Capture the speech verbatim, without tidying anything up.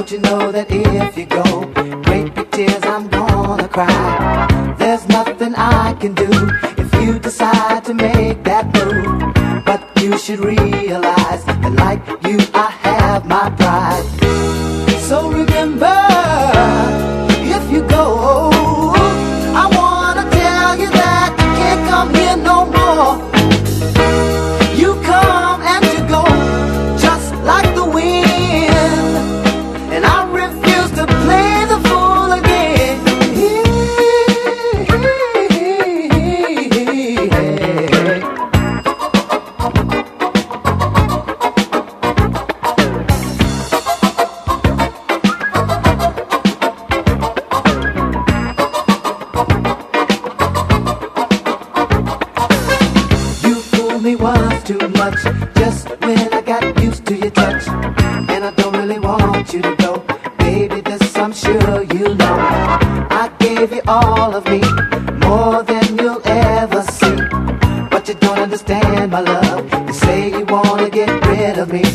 Don't you know that if you go, great big tears I'm gonna cry. There's nothing I can do if you decide to make that move. But you should realize that like you I have my pride. So remember, if you go, I wanna tell you that you can't come here no more. You come and you go, just like the wind, and I refuse to play the fool again. You fooled me once too much, just when I got used to your touch. And I don't really want you to go, baby, this I'm sure you know. I gave you all of me, more than you'll ever see. But you don't understand my love, you say you wanna get rid of me.